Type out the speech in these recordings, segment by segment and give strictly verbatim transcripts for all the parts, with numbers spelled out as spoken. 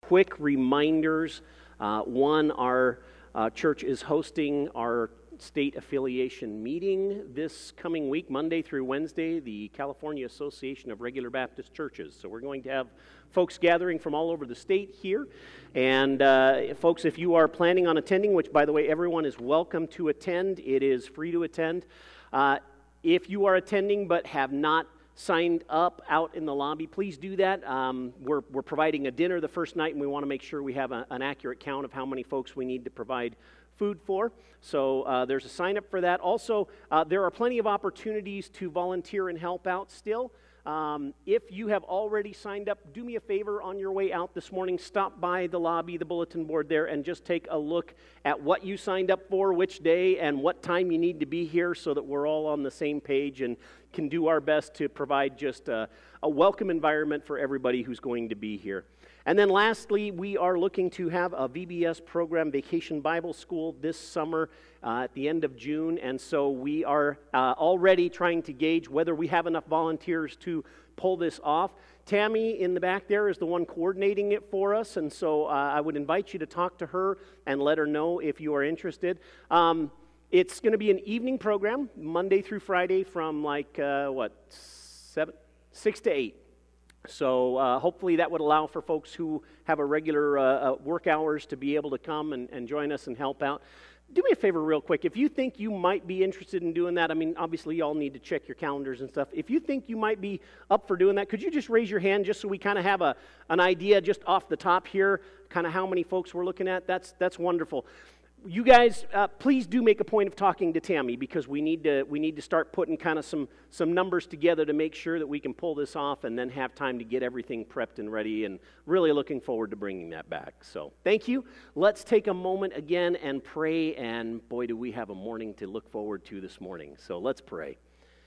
quick reminders. Uh, one, our uh, church is hosting our state affiliation meeting this coming week, Monday through Wednesday, the California Association of Regular Baptist Churches. So we're going to have folks gathering from all over the state here. And uh, folks, if you are planning on attending, which by the way, everyone is welcome to attend, it is free to attend. Uh, if you are attending but have not signed up out in the lobby, please do that. Um, we're, we're providing a dinner the first night, and we want to make sure we have a, an accurate count of how many folks we need to provide food for. So uh, there's a sign up for that. Also, uh, there are plenty of opportunities to volunteer and help out still. Um, if you have already signed up, do me a favor on your way out this morning. Stop by the lobby, the bulletin board there, and just take a look at what you signed up for, which day, and what time you need to be here so that we're all on the same page and can do our best to provide just a, a welcome environment for everybody who's going to be here. And then lastly, we are looking to have a V B S program, Vacation Bible School, this summer uh, at the end of June. And so we are uh, already trying to gauge whether we have enough volunteers to pull this off. Tammy in the back there is the one coordinating it for us. And so uh, I would invite you to talk to her and let her know if you are interested. Um, it's going to be an evening program, Monday through Friday from like, uh, what, seven, six to eight. So uh, hopefully that would allow for folks who have a regular uh, uh, work hours to be able to come and, and join us and help out. Do me a favor real quick. If you think you might be interested in doing that, I mean, obviously you all need to check your calendars and stuff. If you think you might be up for doing that, could you just raise your hand just so we kind of have a an idea just off the top here, kind of how many folks we're looking at? That's that's wonderful. You guys, uh, please do make a point of talking to Tammy because we need to we need to start putting kind of some some numbers together to make sure that we can pull this off and then have time to get everything prepped and ready, and really looking forward to bringing that back. So thank you. Let's take a moment again and pray, and boy, do we have a morning to look forward to this morning. So let's pray.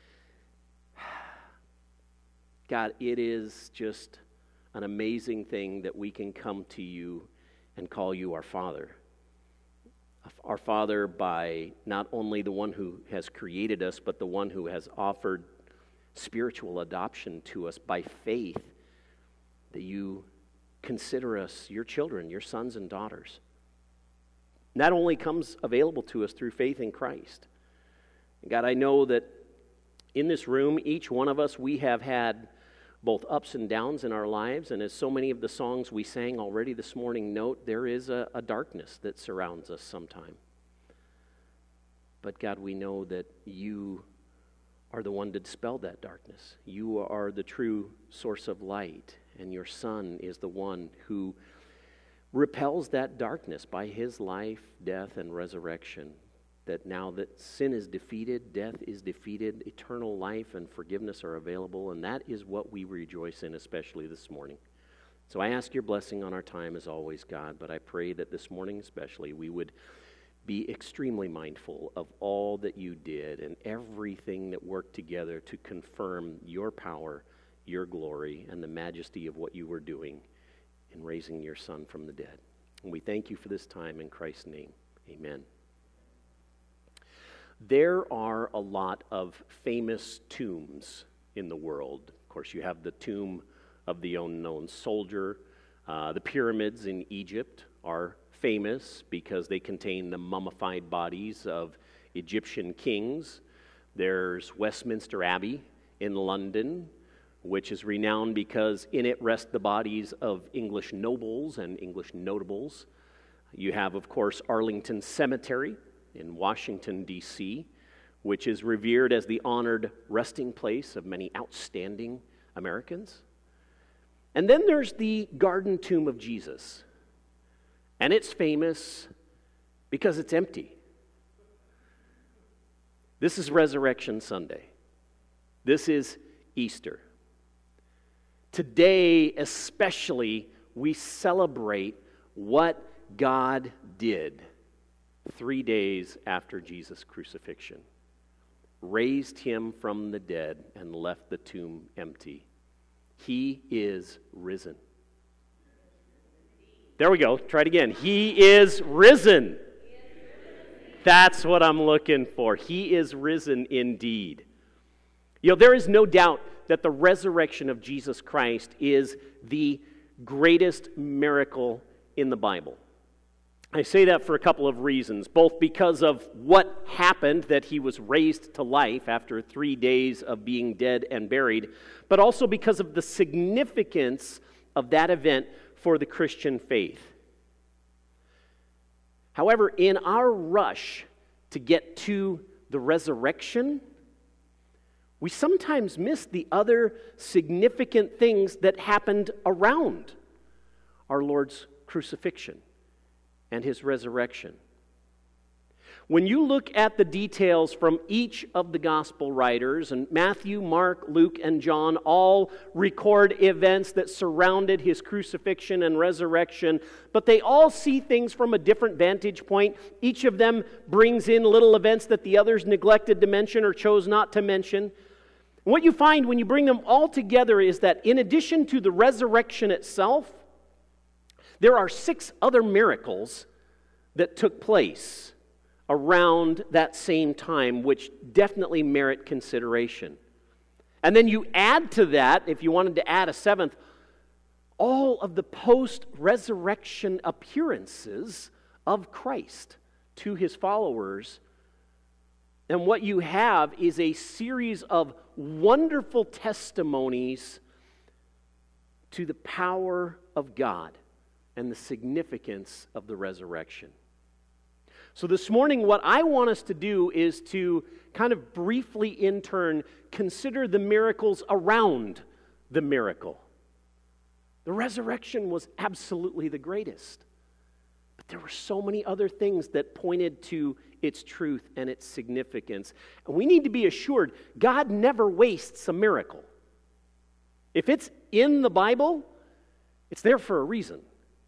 God, it is just an amazing thing that we can come to you and call you our Father. Our Father by not only the one who has created us, but the one who has offered spiritual adoption to us by faith, that you consider us your children, your sons and daughters. And that only comes available to us through faith in Christ. And God, I know that in this room, each one of us, we have had both ups and downs in our lives, and as so many of the songs we sang already this morning note, there is a, a darkness that surrounds us sometime. But God, we know that you are the one to dispel that darkness. You are the true source of light, and your Son is the one who repels that darkness by his life, death, and resurrection. That now that sin is defeated, death is defeated, eternal life and forgiveness are available, and that is what we rejoice in, especially this morning. So I ask your blessing on our time as always, God, but I pray that this morning especially we would be extremely mindful of all that you did and everything that worked together to confirm your power, your glory, and the majesty of what you were doing in raising your Son from the dead. And we thank you for this time in Christ's name. Amen. There are a lot of famous tombs in the world. Of course, you have the tomb of the unknown soldier. Uh, the pyramids in Egypt are famous because they contain the mummified bodies of Egyptian kings. There's Westminster Abbey in London, which is renowned because in it rest the bodies of English nobles and English notables. You have, of course, Arlington Cemetery in Washington, D C, which is revered as the honored resting place of many outstanding Americans. And then there's the Garden Tomb of Jesus. And it's famous because it's empty. This is Resurrection Sunday. This is Easter. Today, especially, we celebrate what God did three days after Jesus' crucifixion, raised him from the dead and left the tomb empty. He is risen. There we go. Try it again. He is risen. That's what I'm looking for. He is risen indeed. You know, there is no doubt that the resurrection of Jesus Christ is the greatest miracle in the Bible. I say that for a couple of reasons, both because of what happened, that he was raised to life after three days of being dead and buried, but also because of the significance of that event for the Christian faith. However, in our rush to get to the resurrection, we sometimes miss the other significant things that happened around our Lord's crucifixion and his resurrection. When you look at the details from each of the gospel writers, and Matthew, Mark, Luke, and John all record events that surrounded his crucifixion and resurrection, but they all see things from a different vantage point. Each of them brings in little events that the others neglected to mention or chose not to mention. What you find when you bring them all together is that in addition to the resurrection itself, there are six other miracles that took place around that same time, which definitely merit consideration. And then you add to that, if you wanted to add a seventh, all of the post-resurrection appearances of Christ to his followers. And what you have is a series of wonderful testimonies to the power of God and the significance of the resurrection. So this morning, what I want us to do is to kind of briefly, in turn, consider the miracles around the miracle. The resurrection was absolutely the greatest, but there were so many other things that pointed to its truth and its significance. And we need to be assured God never wastes a miracle. If it's in the Bible, it's there for a reason.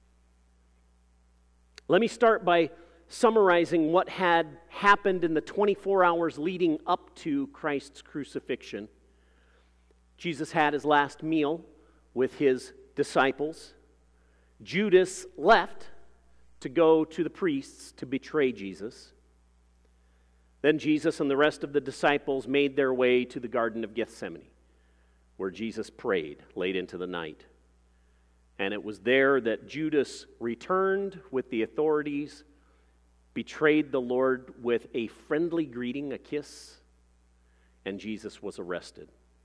Let me start by summarizing what had happened in the twenty-four hours leading up to Christ's crucifixion. Jesus had his last meal with his disciples. Judas left to go to the priests to betray Jesus. Then Jesus and the rest of the disciples made their way to the Garden of Gethsemane, where Jesus prayed late into the night. And it was there that Judas returned with the authorities, betrayed the Lord with a friendly greeting, a kiss, and Jesus was arrested.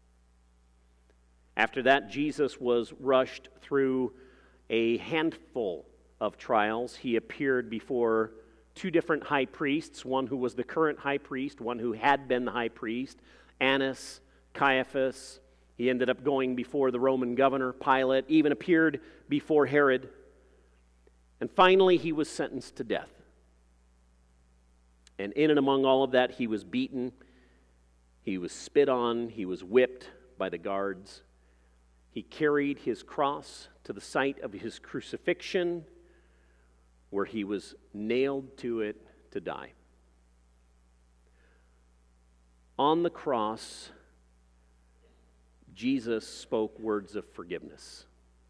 After that, Jesus was rushed through a handful of trials. He appeared before two different high priests, one who was the current high priest, one who had been the high priest, Annas, Caiaphas. He ended up going before the Roman governor, Pilate, even appeared before Herod. And finally, he was sentenced to death. And in and among all of that, he was beaten, he was spit on, he was whipped by the guards. He carried his cross to the site of his crucifixion, where he was nailed to it to die. On the cross, Jesus spoke words of forgiveness.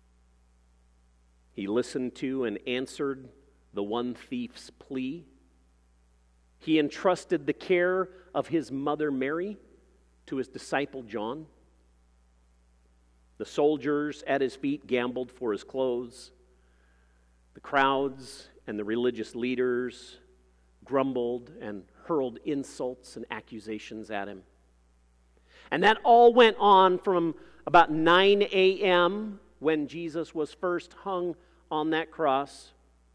He listened to and answered the one thief's plea. He entrusted the care of his mother Mary to his disciple John. The soldiers at his feet gambled for his clothes. The crowds and the religious leaders grumbled and hurled insults and accusations at him. And that all went on from about nine a.m. when Jesus was first hung on that cross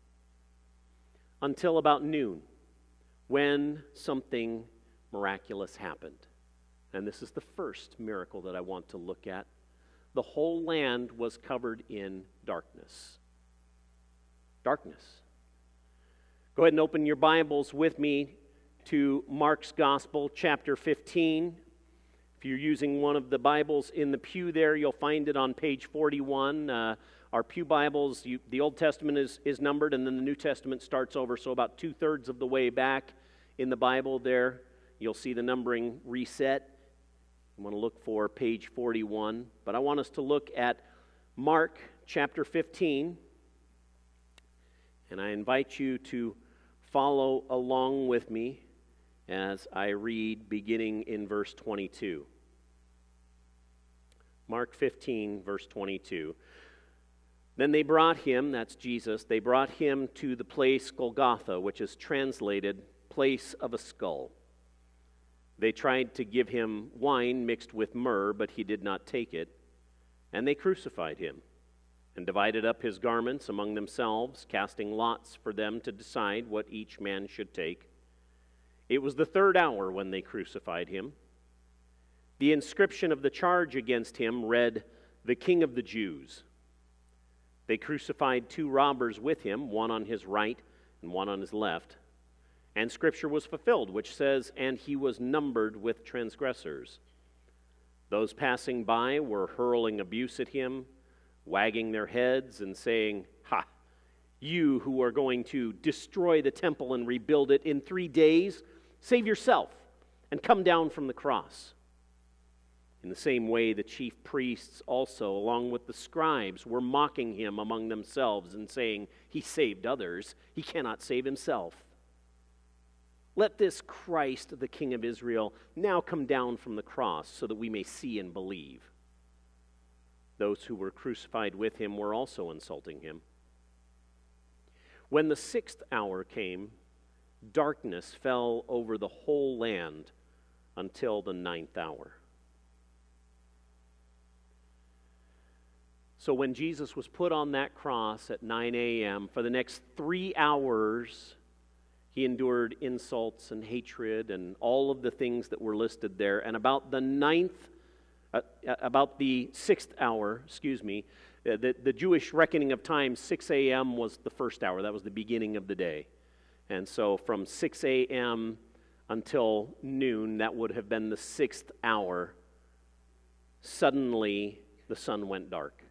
until about noon, when something miraculous happened. And this is the first miracle that I want to look at. The whole land was covered in darkness. Darkness. Go ahead and open your Bibles with me to Mark's Gospel, chapter fifteen. If you're using one of the Bibles in the pew there, you'll find it on page forty-one. Uh, our pew Bibles, you, the Old Testament is, is numbered, and then the New Testament starts over, so about two-thirds of the way back in the Bible there, you'll see the numbering reset. I'm going to look for page forty-one, but I want us to look at Mark chapter fifteen, and I invite you to follow along with me as I read beginning in verse twenty-two. Mark fifteen, verse twenty-two. Then they brought him, that's Jesus, they brought him to the place Golgotha, which is translated place of a skull. They tried to give him wine mixed with myrrh, but he did not take it. And they crucified him and divided up his garments among themselves, casting lots for them to decide what each man should take. It was the third hour when they crucified him. The inscription of the charge against him read, "The King of the Jews." They crucified two robbers with him, one on his right and one on his left. And Scripture was fulfilled, which says, "And he was numbered with transgressors." Those passing by were hurling abuse at him, wagging their heads and saying, "Ha, you who are going to destroy the temple and rebuild it in three days, save yourself and come down from the cross." In the same way, the chief priests also, along with the scribes, were mocking him among themselves and saying, "He saved others, he cannot save himself. Let this Christ, the King of Israel, now come down from the cross so that we may see and believe." Those who were crucified with him were also insulting him. When the sixth hour came, darkness fell over the whole land until the ninth hour. So when Jesus was put on that cross at nine a.m., for the next three hours, he endured insults and hatred and all of the things that were listed there. And about the ninth, uh, about the sixth hour, excuse me, uh, the, the Jewish reckoning of time, six a.m. was the first hour. That was the beginning of the day. And so from six a.m. until noon, that would have been the sixth hour. Suddenly, the sun went dark.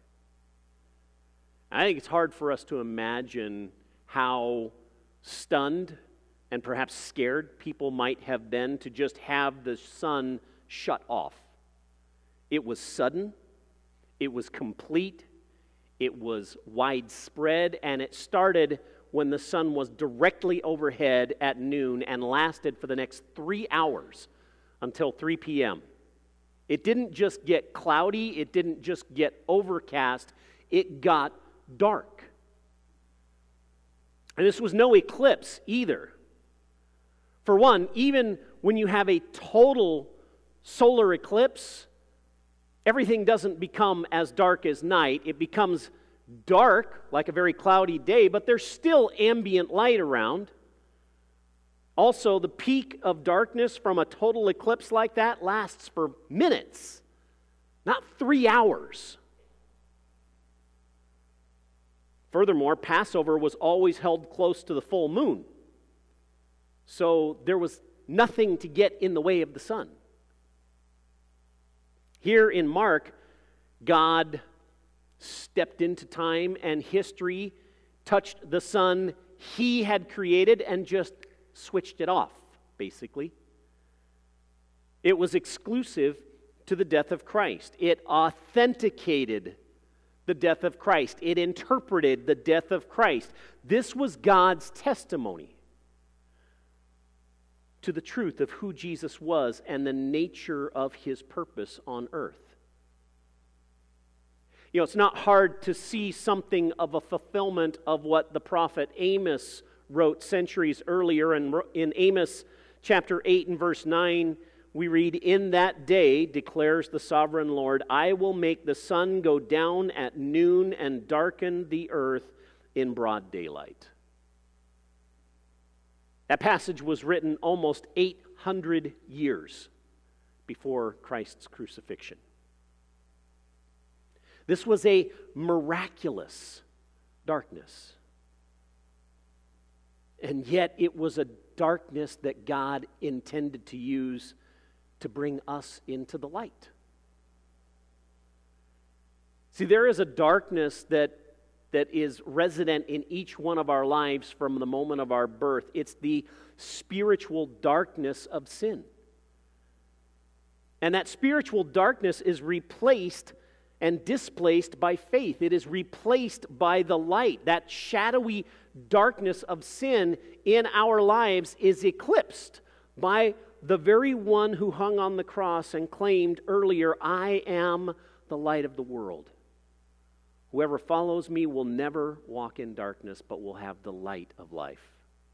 I think it's hard for us to imagine how stunned and perhaps scared people might have been to just have the sun shut off. It was sudden, it was complete, it was widespread, and it started when the sun was directly overhead at noon and lasted for the next three hours until three p.m. It didn't just get cloudy, it didn't just get overcast, it got dark. And this was no eclipse either. For one, even when you have a total solar eclipse, everything doesn't become as dark as night. It becomes dark, like a very cloudy day, but there's still ambient light around. Also, the peak of darkness from a total eclipse like that lasts for minutes, not three hours. Furthermore, Passover was always held close to the full moon. So there was nothing to get in the way of the sun. Here in Mark, God stepped into time and history, touched the sun he had created, and just switched it off, basically. It was exclusive to the death of Christ. It authenticated the death of Christ. It interpreted the death of Christ. This was God's testimony to the truth of who Jesus was and the nature of his purpose on earth. You know, it's not hard to see something of a fulfillment of what the prophet Amos wrote centuries earlier. And in Amos chapter eight and verse nine, we read, "In that day, declares the sovereign Lord, I will make the sun go down at noon and darken the earth in broad daylight." That passage was written almost eight hundred years before Christ's crucifixion. This was a miraculous darkness. And yet it was a darkness that God intended to use to bring us into the light. See, there is a darkness that, that is resident in each one of our lives from the moment of our birth. It's the spiritual darkness of sin. And that spiritual darkness is replaced and displaced by faith. It is replaced by the light. That shadowy darkness of sin in our lives is eclipsed by the very one who hung on the cross and claimed earlier, "I am the light of the world." Whoever follows me will never walk in darkness, but will have the light of life.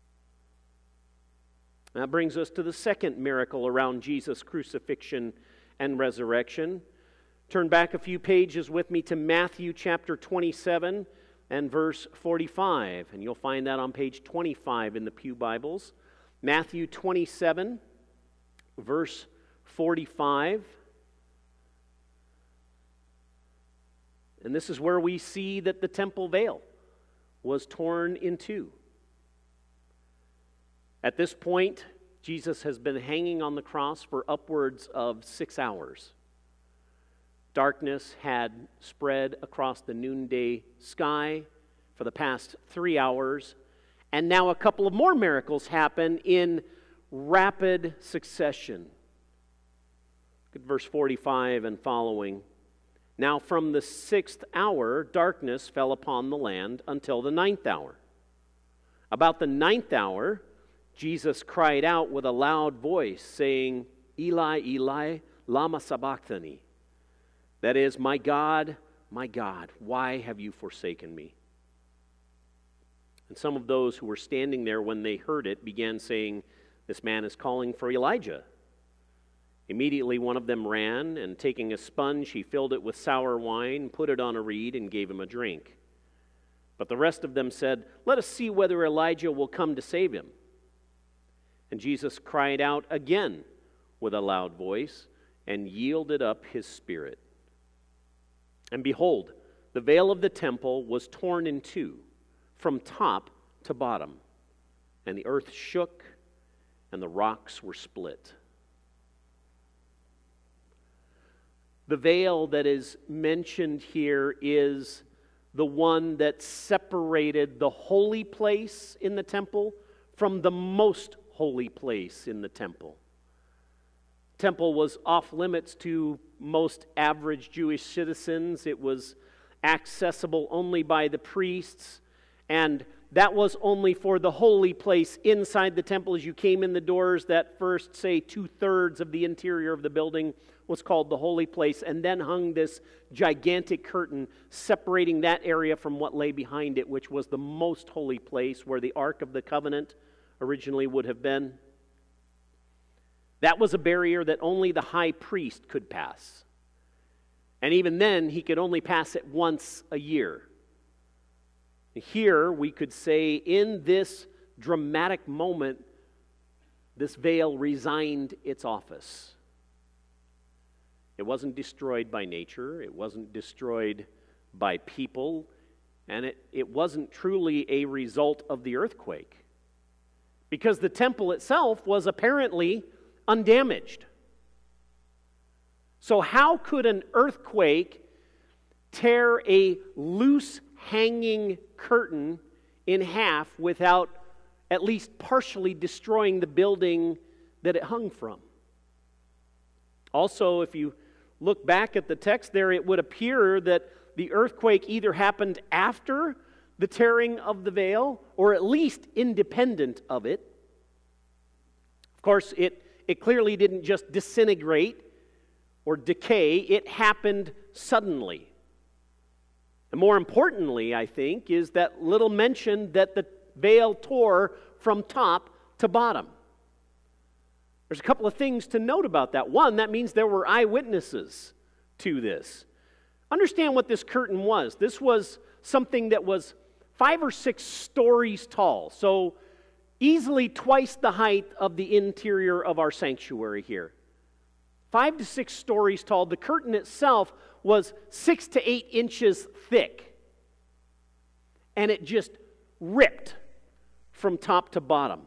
That brings us to the second miracle around Jesus' crucifixion and resurrection. Turn back a few pages with me to Matthew chapter twenty-seven and verse forty-five, and you'll find that on page twenty-five in the Pew Bibles. Matthew twenty-seven, verse forty-five. And this is where we see that the temple veil was torn in two. At this point, Jesus has been hanging on the cross for upwards of six hours. Darkness had spread across the noonday sky for the past three hours, and now a couple of more miracles happen in rapid succession. Look at verse forty-five and following. Now from the sixth hour, darkness fell upon the land until the ninth hour. About the ninth hour, Jesus cried out with a loud voice, saying, Eli, Eli, lama sabachthani. That is, my God, my God, why have you forsaken me? And some of those who were standing there when they heard it began saying, this man is calling for Elijah. Immediately one of them ran, and taking a sponge, he filled it with sour wine, put it on a reed, and gave him a drink. But the rest of them said, let us see whether Elijah will come to save him. And Jesus cried out again with a loud voice, and yielded up his spirit. And behold, the veil of the temple was torn in two, from top to bottom, and the earth shook, and the rocks were split. The veil that is mentioned here is the one that separated the holy place in the temple from the most holy place in the temple. Temple was off limits to most average Jewish citizens. It was accessible only by the priests, and that was only for the holy place inside the temple. As you came in the doors, that first, say, two-thirds of the interior of the building was called the holy place, and then hung this gigantic curtain separating that area from what lay behind it, which was the most holy place where the Ark of the Covenant originally would have been. That was a barrier that only the high priest could pass. And even then, he could only pass it once a year. Here, we could say, in this dramatic moment, this veil resigned its office. It wasn't destroyed by nature. It wasn't destroyed by people. And it, it wasn't truly a result of the earthquake. Because the temple itself was apparently undamaged. So how could an earthquake tear a loose hanging curtain in half without at least partially destroying the building that it hung from? Also, if you look back at the text there, it would appear that the earthquake either happened after the tearing of the veil or at least independent of it. Of course, it, it clearly didn't just disintegrate or decay. It happened suddenly. And more importantly, I think, is that little mention that the veil tore from top to bottom. There's a couple of things to note about that. One, that means there were eyewitnesses to this. Understand what this curtain was. This was something that was five or six stories tall, so easily twice the height of the interior of our sanctuary here. Five to six stories tall. The curtain itself was six to eight inches thick. And it just ripped from top to bottom.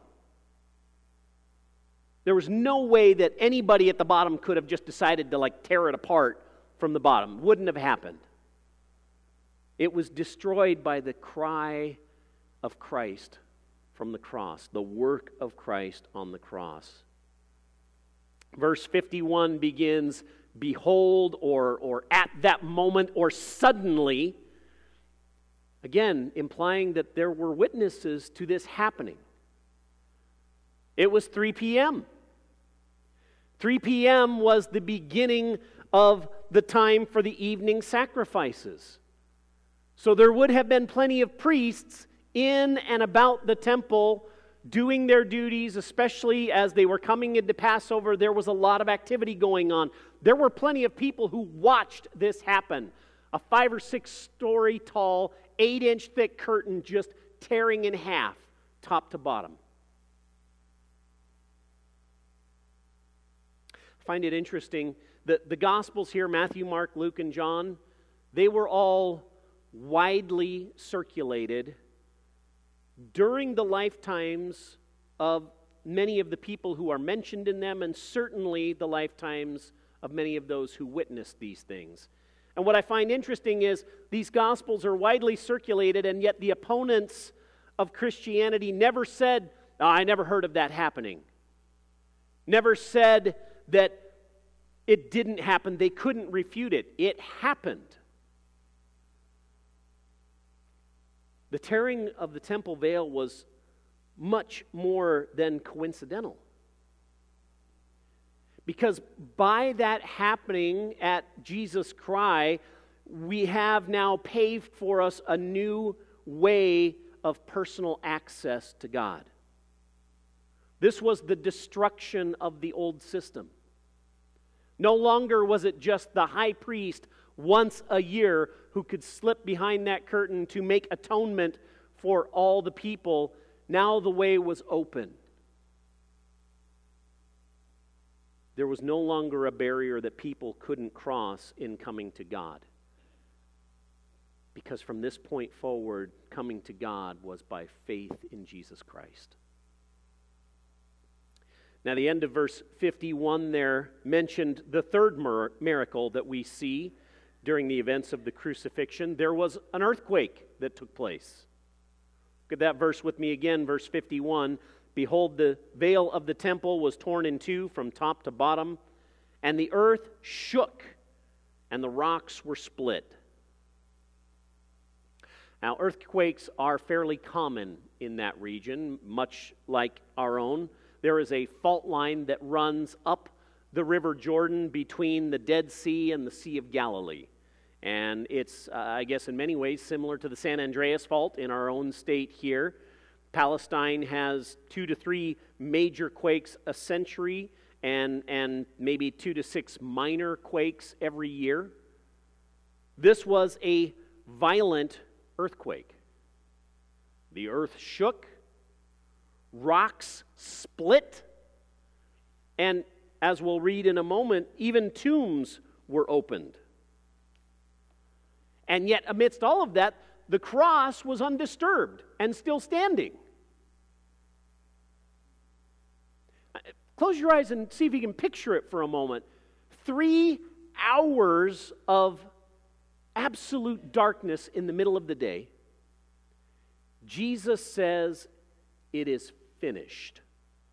There was no way that anybody at the bottom could have just decided to like tear it apart from the bottom. Wouldn't have happened. It was destroyed by the cry of Christ from the cross, the work of Christ on the cross. Verse fifty-one begins, behold, or, or at that moment, or suddenly, again, implying that there were witnesses to this happening. It was three p.m. three p.m. was the beginning of the time for the evening sacrifices. So there would have been plenty of priests in and about the temple doing their duties, especially as they were coming into Passover. There was a lot of activity going on. There were plenty of people who watched this happen. A five or six story tall, eight inch thick curtain just tearing in half, top to bottom. I find it interesting that the Gospels here, Matthew, Mark, Luke, and John, they were all widely circulated during the lifetimes of many of the people who are mentioned in them, and certainly the lifetimes of many of those who witnessed these things. And what I find interesting is these Gospels are widely circulated, and yet the opponents of Christianity never said, oh, I never heard of that happening. Never said that it didn't happen. They couldn't refute it. It happened. The tearing of the temple veil was much more than coincidental. Because by that happening at Jesus' cry, we have now paved for us a new way of personal access to God. This was the destruction of the old system. No longer was it just the high priest once a year who could slip behind that curtain to make atonement for all the people. Now the way was open. There was no longer a barrier that people couldn't cross in coming to God. Because from this point forward, coming to God was by faith in Jesus Christ. Now, the end of verse fifty-one there mentioned the third mir- miracle that we see during the events of the crucifixion. There was an earthquake that took place. Look at that verse with me again, verse fifty-one. Behold, the veil of the temple was torn in two from top to bottom, and the earth shook, and the rocks were split. Now, earthquakes are fairly common in that region, much like our own. There is a fault line that runs up the River Jordan between the Dead Sea and the Sea of Galilee. And it's, uh, I guess, in many ways similar to the San Andreas Fault in our own state here. Palestine has two to three major quakes a century and, and maybe two to six minor quakes every year. This was a violent earthquake. The earth shook, rocks split, and as we'll read in a moment, even tombs were opened. And yet, amidst all of that, the cross was undisturbed and still standing. Close your eyes and see if you can picture it for a moment. Three hours of absolute darkness in the middle of the day. Jesus says, "It is finished."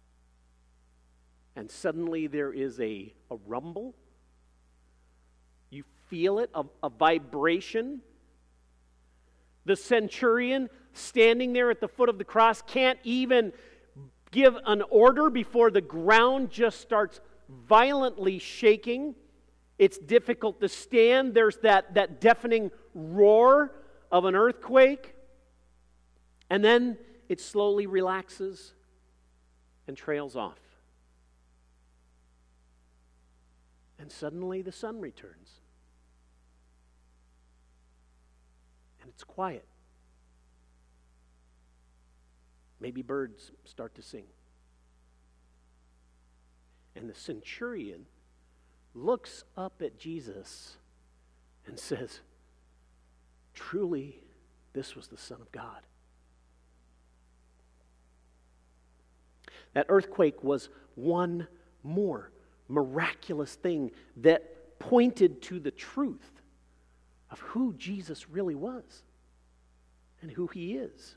And suddenly there is a, a rumble. You feel it, a, a vibration. The centurion standing there at the foot of the cross can't even give an order before the ground just starts violently shaking. It's difficult to stand. There's that, that deafening roar of an earthquake. And then it slowly relaxes and trails off. And suddenly the sun returns. And it's quiet. Maybe birds start to sing. And the centurion looks up at Jesus and says, "Truly, this was the Son of God." That earthquake was one more miraculous thing that pointed to the truth of who Jesus really was and who He is.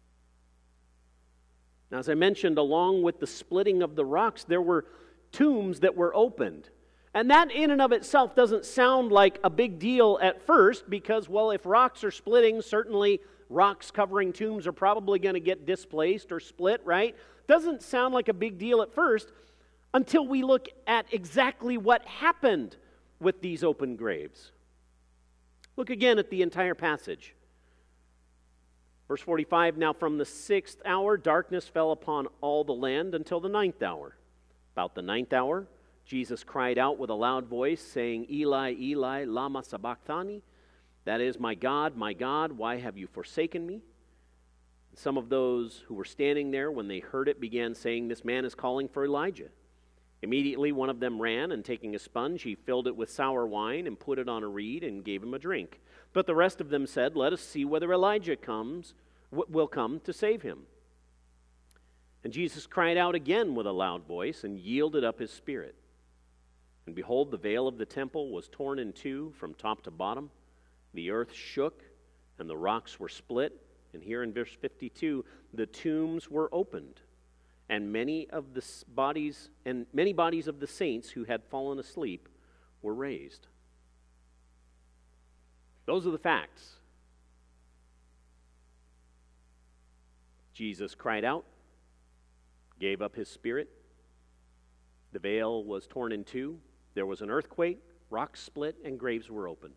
Now, as I mentioned, along with the splitting of the rocks, there were tombs that were opened. And that in and of itself doesn't sound like a big deal at first because, well, if rocks are splitting, certainly rocks covering tombs are probably going to get displaced or split, right? Doesn't sound like a big deal at first until we look at exactly what happened with these open graves. Look again at the entire passage. Verse forty-five, now from the sixth hour darkness fell upon all the land until the ninth hour. About the ninth hour, Jesus cried out with a loud voice, saying, Eli, Eli, lama sabachthani? That is, my God, my God, why have you forsaken me? Some of those who were standing there, when they heard it, began saying, this man is calling for Elijah. Immediately one of them ran, and taking a sponge, he filled it with sour wine and put it on a reed and gave him a drink. But the rest of them said, let us see whether Elijah comes, will come to save him. And Jesus cried out again with a loud voice and yielded up his spirit. And behold, the veil of the temple was torn in two from top to bottom. The earth shook, and the rocks were split. And here in verse fifty-two, the tombs were opened, and many of the bodies and many bodies of the saints who had fallen asleep were raised. Those are the facts. Jesus cried out, gave up his spirit. The veil was torn in two. There was an earthquake, rocks split, and graves were opened.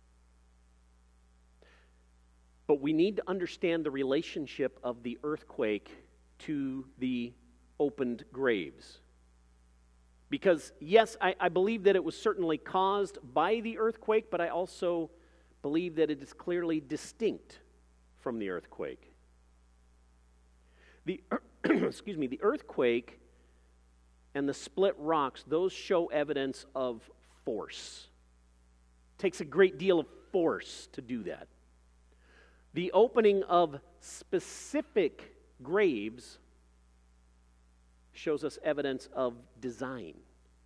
But we need to understand the relationship of the earthquake to the opened graves. Because, yes, I, I believe that it was certainly caused by the earthquake, but I also believe that it is clearly distinct from the earthquake. The, excuse me, the earthquake and the split rocks, those show evidence of force. It takes a great deal of force to do that. The opening of specific graves shows us evidence of design.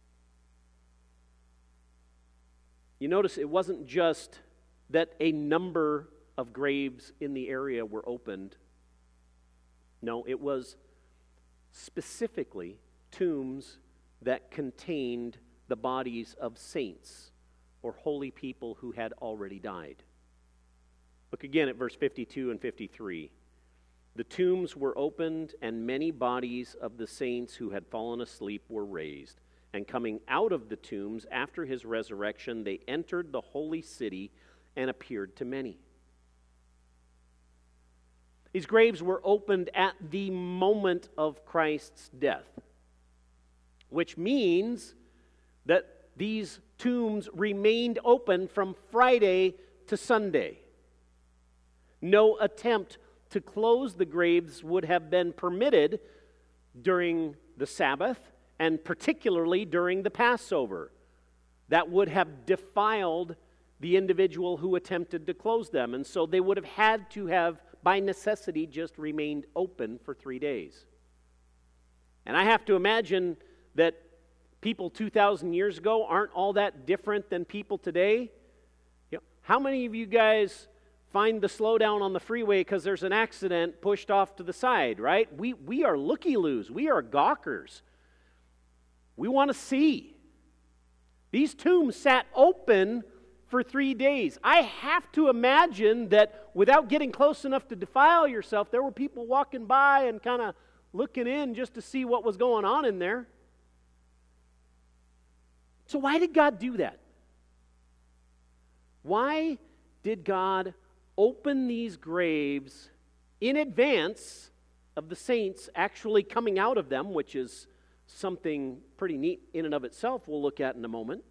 You notice it wasn't just that a number of graves in the area were opened. No, it was specifically tombs that contained the bodies of saints or holy people who had already died. Look again at verse fifty-two and fifty-three. The tombs were opened, and many bodies of the saints who had fallen asleep were raised. And coming out of the tombs after his resurrection, they entered the holy city and appeared to many. These graves were opened at the moment of Christ's death, which means that these tombs remained open from Friday to Sunday. No attempt to close the graves would have been permitted during the Sabbath, and particularly during the Passover. That would have defiled the individual who attempted to close them, and so they would have had to have, by necessity, just remained open for three days. And I have to imagine that people two thousand years ago aren't all that different than people today. You know, how many of you guys find the slowdown on the freeway because there's an accident pushed off to the side, right? We, we are looky-loos. We are gawkers. We want to see. These tombs sat open for three days. I have to imagine that without getting close enough to defile yourself, there were people walking by and kind of looking in just to see what was going on in there. So why did God do that? Why did God open these graves in advance of the saints actually coming out of them, which is something pretty neat in and of itself we'll look at in a moment?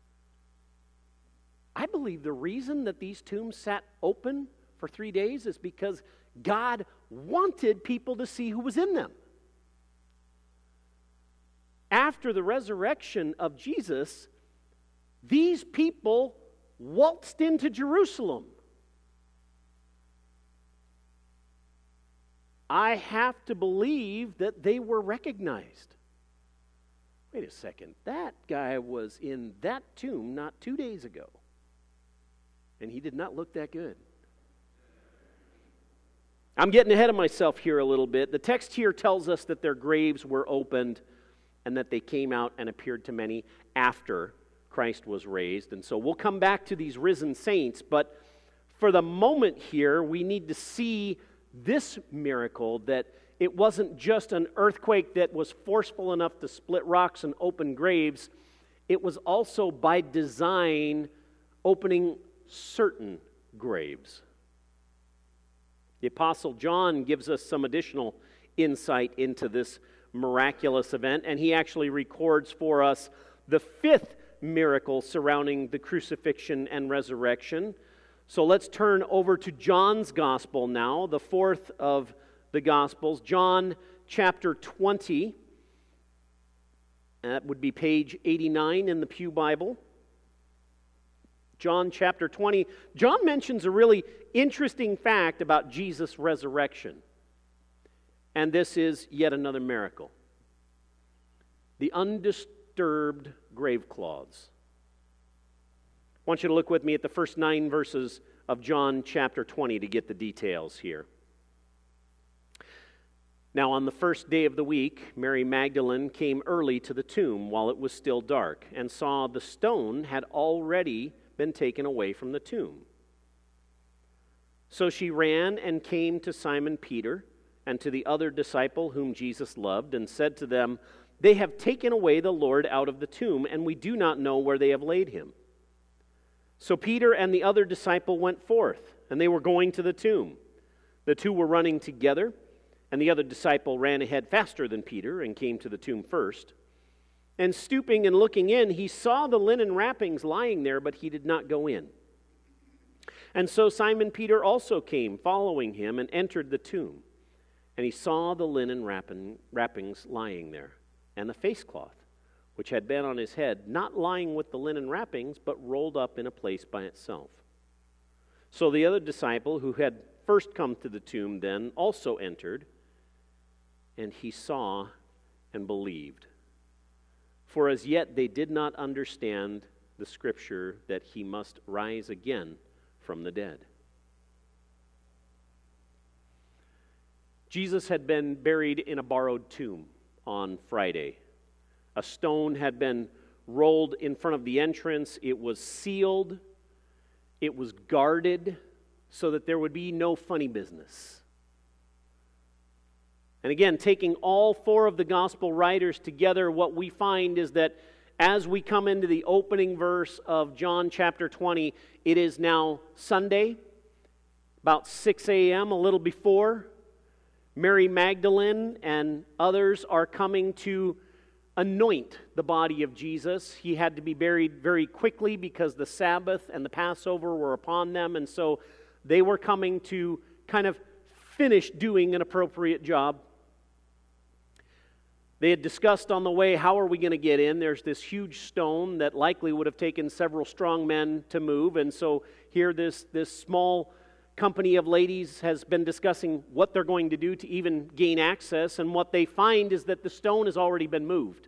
I believe the reason that these tombs sat open for three days is because God wanted people to see who was in them. After the resurrection of Jesus, these people waltzed into Jerusalem. I have to believe that they were recognized. Wait a second, that guy was in that tomb not two days ago, and he did not look that good. I'm getting ahead of myself here a little bit. The text here tells us that their graves were opened and that they came out and appeared to many after Christ was raised. And so we'll come back to these risen saints, but for the moment here, we need to see this miracle, that it wasn't just an earthquake that was forceful enough to split rocks and open graves. It was also by design opening certain graves. The Apostle John gives us some additional insight into this miraculous event, and he actually records for us the fifth miracle surrounding the crucifixion and resurrection. So let's turn over to John's Gospel now, the fourth of the Gospels, John chapter twenty. That would be page eighty-nine in the Pew Bible. John chapter twenty. John mentions a really interesting fact about Jesus' resurrection. And this is yet another miracle. The undisturbed grave cloths. I want you to look with me at the first nine verses of John chapter twenty to get the details here. Now on the first day of the week, Mary Magdalene came early to the tomb while it was still dark, and saw the stone had already been taken away from the tomb. So she ran and came to Simon Peter and to the other disciple whom Jesus loved, and said to them, "They have taken away the Lord out of the tomb, and we do not know where they have laid him." So Peter and the other disciple went forth, and they were going to the tomb. The two were running together, and the other disciple ran ahead faster than Peter and came to the tomb first. And stooping and looking in, he saw the linen wrappings lying there, but he did not go in. And so Simon Peter also came, following him, and entered the tomb. And he saw the linen wrapping, wrappings lying there, and the face cloth, which had been on his head, not lying with the linen wrappings, but rolled up in a place by itself. So the other disciple, who had first come to the tomb then, also entered, and he saw and believed. For as yet they did not understand the scripture that he must rise again from the dead. Jesus had been buried in a borrowed tomb on Friday. A stone had been rolled in front of the entrance. It was sealed. It was guarded so that there would be no funny business. And again, taking all four of the gospel writers together, what we find is that as we come into the opening verse of John chapter twenty, it is now Sunday, about six a.m., a little before. Mary Magdalene and others are coming to anoint the body of Jesus. He had to be buried very quickly because the Sabbath and the Passover were upon them, and so they were coming to kind of finish doing an appropriate job. They had discussed on the way, how are we going to get in? There's this huge stone that likely would have taken several strong men to move, and so here this, this small company of ladies has been discussing what they're going to do to even gain access, and what they find is that the stone has already been moved.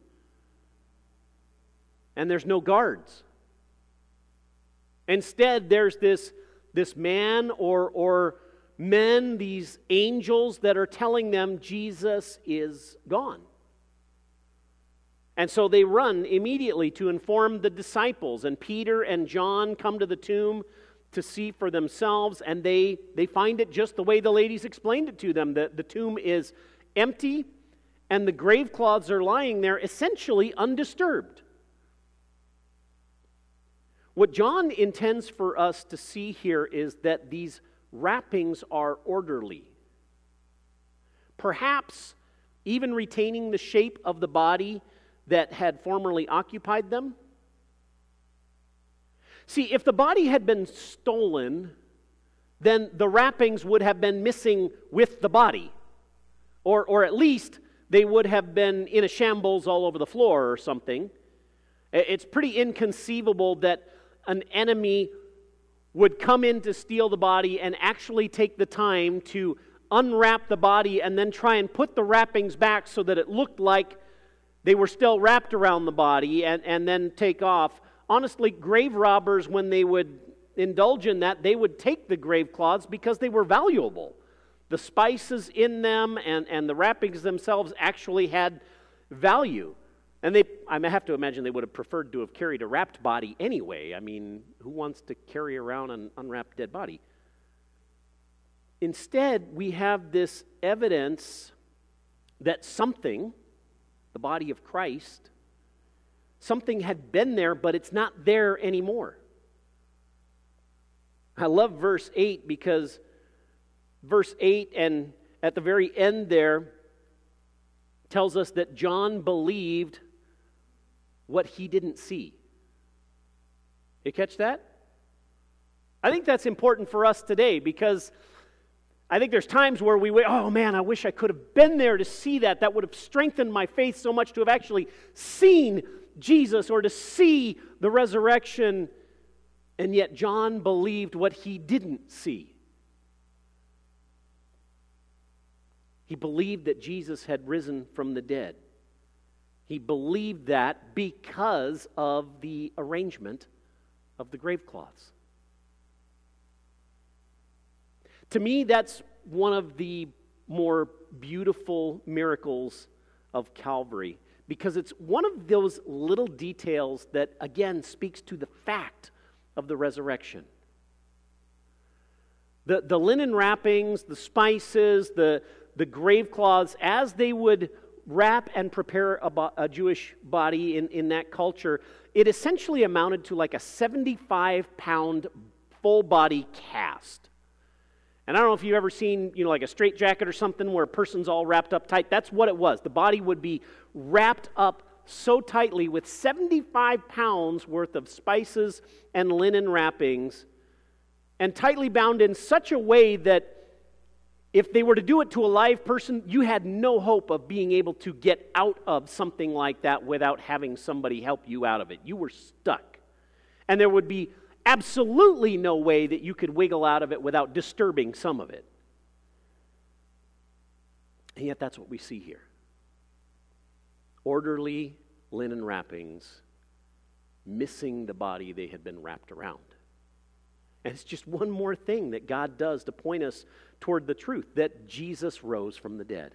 And there's no guards. Instead, there's this, this man or, or men, these angels that are telling them Jesus is gone. And so they run immediately to inform the disciples, and Peter and John come to the tomb to see for themselves, and they, they find it just the way the ladies explained it to them. The, the tomb is empty, and the grave cloths are lying there essentially undisturbed. What John intends for us to see here is that these wrappings are orderly. Perhaps even retaining the shape of the body that had formerly occupied them. See, if the body had been stolen, then the wrappings would have been missing with the body. Or, or at least they would have been in a shambles all over the floor or something. It's pretty inconceivable that an enemy would come in to steal the body and actually take the time to unwrap the body and then try and put the wrappings back so that it looked like they were still wrapped around the body, and, and then take off. Honestly, grave robbers, when they would indulge in that, they would take the grave cloths because they were valuable. The spices in them and, and the wrappings themselves actually had value. And they, I have to imagine they would have preferred to have carried a wrapped body anyway. I mean, who wants to carry around an unwrapped dead body? Instead, we have this evidence that something, the body of Christ, something had been there, but it's not there anymore. I love verse eight because verse eight and at the very end there tells us that John believed what he didn't see. You catch that? I think that's important for us today because I think there's times where we wait, oh man, I wish I could have been there to see that. That would have strengthened my faith so much to have actually seen Jesus or to see the resurrection. And yet John believed what he didn't see. He believed that Jesus had risen from the dead. He believed that because of the arrangement of the grave cloths. To me, that's one of the more beautiful miracles of Calvary because it's one of those little details that, again, speaks to the fact of the resurrection. The, the linen wrappings, the spices, the, the grave cloths, as they would wrap and prepare a, bo- a Jewish body in, in that culture, it essentially amounted to like a seventy-five pound full body cast. And I don't know if you've ever seen, you know, like a straitjacket or something where a person's all wrapped up tight. That's what it was. The body would be wrapped up so tightly with seventy-five pounds worth of spices and linen wrappings and tightly bound in such a way that if they were to do it to a live person, you had no hope of being able to get out of something like that without having somebody help you out of it. You were stuck. And there would be absolutely no way that you could wiggle out of it without disturbing some of it. And yet that's what we see here. Orderly linen wrappings, missing the body they had been wrapped around. And it's just one more thing that God does to point us toward the truth, that Jesus rose from the dead.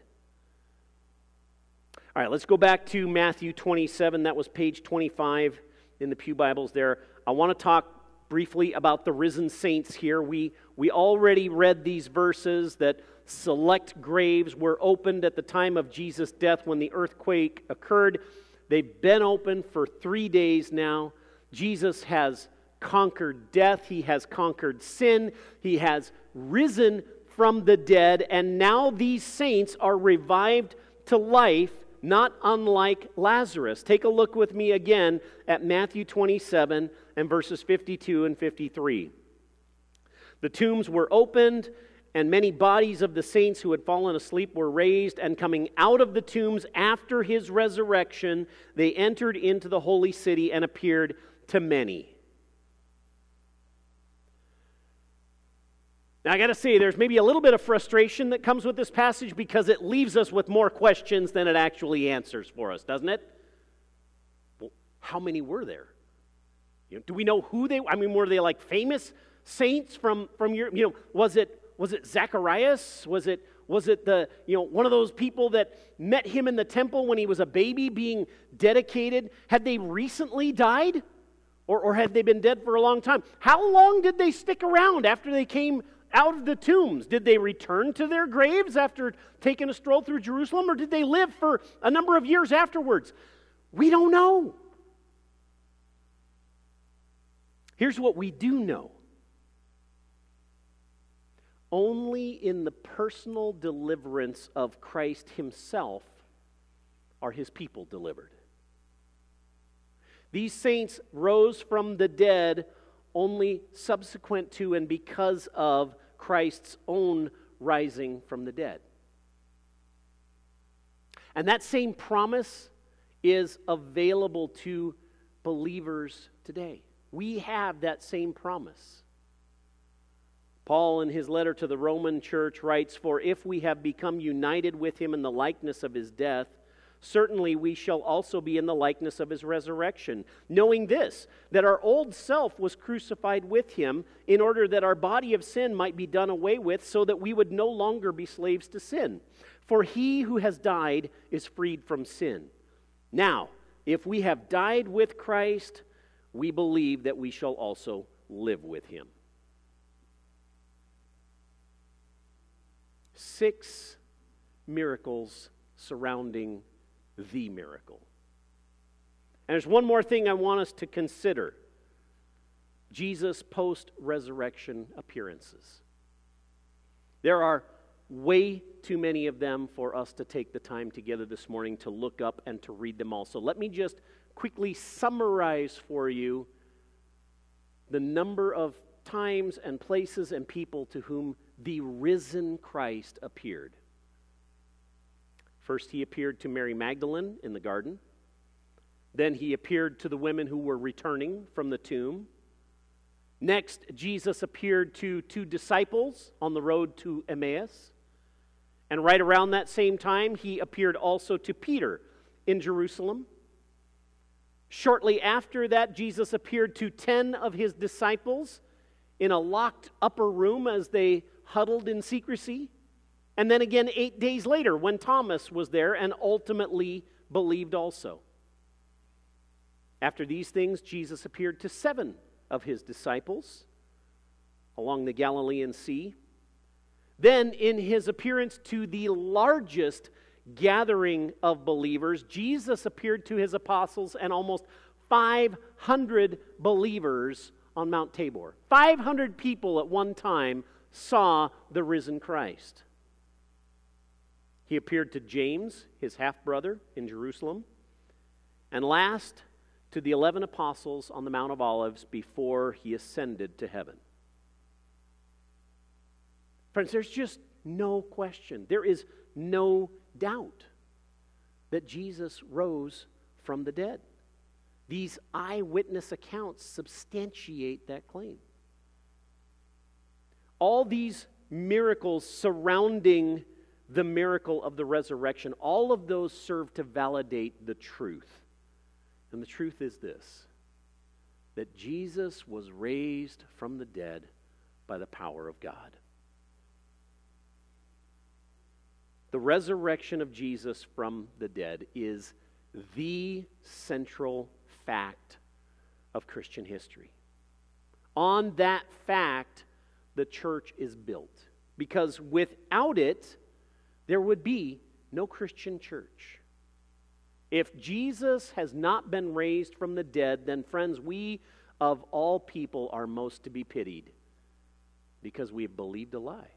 All right, let's go back to Matthew twenty-seven. That was page twenty-five in the Pew Bibles there. I want to talk briefly about the risen saints here. We, we already read these verses that select graves were opened at the time of Jesus' death when the earthquake occurred. They've been open for three days now. Jesus has conquered death. He has conquered sin. He has risen from the dead. And now these saints are revived to life, not unlike Lazarus. Take a look with me again at Matthew twenty-seven and verses fifty-two and fifty-three. The tombs were opened, and many bodies of the saints who had fallen asleep were raised, and coming out of the tombs after his resurrection, they entered into the holy city and appeared to many. Now, I got to say, there's maybe a little bit of frustration that comes with this passage because it leaves us with more questions than it actually answers for us, doesn't it? Well, how many were there? You know, do we know who they were? I mean, were they like famous saints from, from your, you know, was it was it Zacharias? Was it was it the, you know, one of those people that met him in the temple when he was a baby being dedicated? Had they recently died? Or, or had they been dead for a long time? How long did they stick around after they came out of the tombs? Did they return to their graves after taking a stroll through Jerusalem, or did they live for a number of years afterwards? We don't know. Here's what we do know. Only in the personal deliverance of Christ himself are his people delivered. These saints rose from the dead only subsequent to and because of Christ's own rising from the dead. And that same promise is available to believers today. We have that same promise. Paul, in his letter to the Roman church, writes, "For if we have become united with him in the likeness of his death, certainly we shall also be in the likeness of his resurrection, knowing this, that our old self was crucified with him, in order that our body of sin might be done away with, so that we would no longer be slaves to sin. For he who has died is freed from sin. Now, if we have died with Christ, we believe that we shall also live with him." Six miracles surrounding the miracle. And there's one more thing I want us to consider. Jesus' post-resurrection appearances. There are way too many of them for us to take the time together this morning to look up and to read them all. So let me just quickly summarize for you the number of times and places and people to whom the risen Christ appeared. First, he appeared to Mary Magdalene in the garden. Then he appeared to the women who were returning from the tomb. Next, Jesus appeared to two disciples on the road to Emmaus. And right around that same time, he appeared also to Peter in Jerusalem. Shortly after that, Jesus appeared to ten of his disciples in a locked upper room as they huddled in secrecy. And then again eight days later when Thomas was there and ultimately believed also. After these things, Jesus appeared to seven of his disciples along the Galilean Sea. Then, in his appearance to the largest gathering of believers, Jesus appeared to his apostles and almost five hundred believers on Mount Tabor. five hundred people at one time saw the risen Christ. He appeared to James, his half-brother, in Jerusalem. And last, to the eleven apostles on the Mount of Olives before he ascended to heaven. Friends, there's just no question, there is no doubt that Jesus rose from the dead. These eyewitness accounts substantiate that claim. All these miracles surrounding the miracle of the resurrection, all of those serve to validate the truth. And the truth is this, that Jesus was raised from the dead by the power of God. The resurrection of Jesus from the dead is the central fact of Christian history. On that fact, the church is built. Because without it, there would be no Christian church. If Jesus has not been raised from the dead, then friends, we of all people are most to be pitied because we have believed a lie.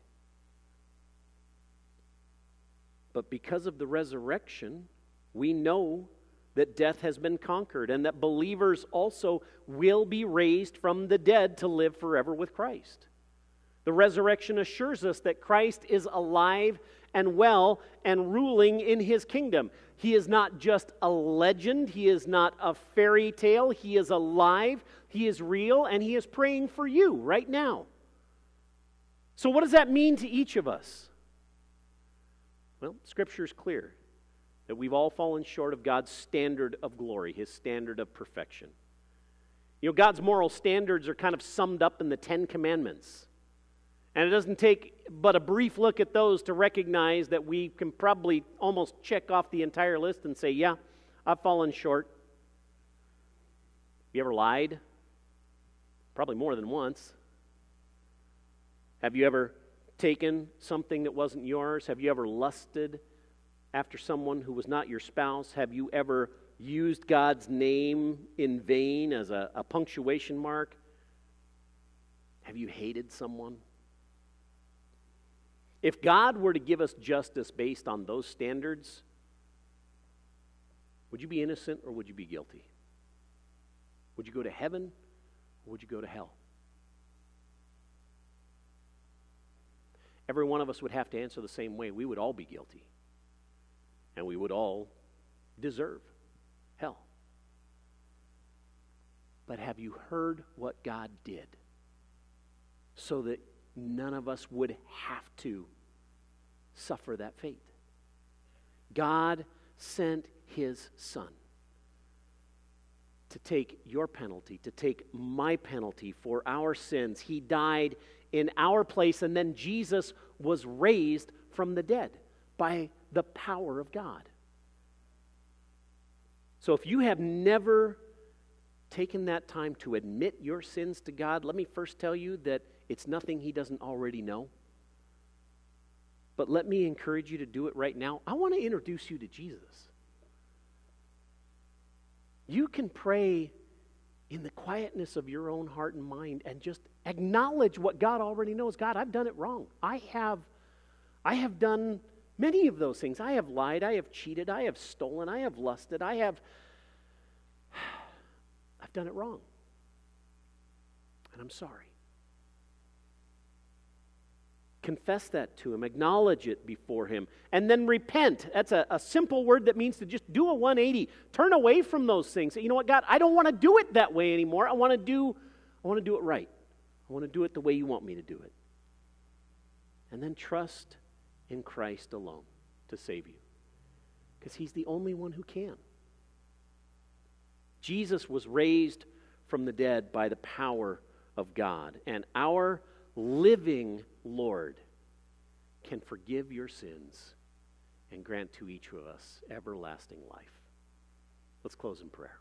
But because of the resurrection, we know that death has been conquered and that believers also will be raised from the dead to live forever with Christ. The resurrection assures us that Christ is alive and well and ruling in his kingdom. He is not just a legend. He is not a fairy tale. He is alive. He is real, and he is praying for you right now. So what does that mean to each of us? Well, Scripture is clear that we've all fallen short of God's standard of glory, his standard of perfection. You know, God's moral standards are kind of summed up in the Ten Commandments. And it doesn't take but a brief look at those to recognize that we can probably almost check off the entire list and say, yeah, I've fallen short. You ever lied? Probably more than once. Have you ever taken something that wasn't yours? Have you ever lusted after someone who was not your spouse? Have you ever used God's name in vain as a, a punctuation mark? Have you hated someone? If God were to give us justice based on those standards, would you be innocent or would you be guilty? Would you go to heaven or would you go to hell? Every one of us would have to answer the same way. We would all be guilty. And we would all deserve hell. But have you heard what God did so that none of us would have to suffer that fate? God sent his Son to take your penalty, to take my penalty for our sins. He died in our place, and then Jesus was raised from the dead by the power of God. So if you have never taken that time to admit your sins to God, let me first tell you that it's nothing he doesn't already know. But let me encourage you to do it right now. I want to introduce you to Jesus. You can pray in the quietness of your own heart and mind and just acknowledge what God already knows. God, I've done it wrong. I have, I have done many of those things. I have lied. I have cheated. I have stolen. I have lusted. I have, I've done it wrong. And I'm sorry. Confess that to Him. Acknowledge it before Him. And then repent. That's a, a simple word that means to just do a one eighty. Turn away from those things. Say, you know what, God, I don't want to do it that way anymore. I want to do, I want to do it right. I want to do it the way you want me to do it. And then trust in Christ alone to save you. Because He's the only one who can. Jesus was raised from the dead by the power of God. And our living Lord can forgive your sins and grant to each of us everlasting life. Let's close in prayer.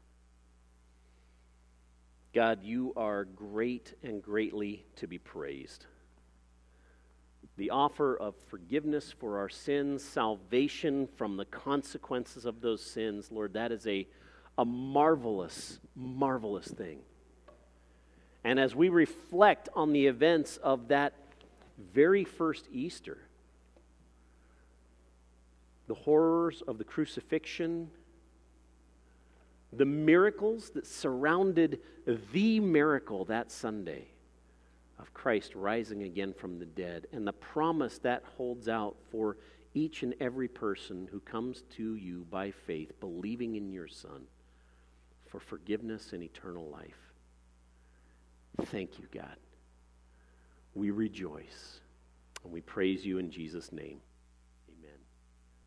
God, you are great and greatly to be praised. The offer of forgiveness for our sins, salvation from the consequences of those sins, Lord, that is a, a marvelous, marvelous thing. And as we reflect on the events of that very first Easter, the horrors of the crucifixion, the miracles that surrounded the miracle that Sunday of Christ rising again from the dead, and the promise that holds out for each and every person who comes to you by faith, believing in your Son, for forgiveness and eternal life. Thank you, God. We rejoice and we praise you in Jesus' name.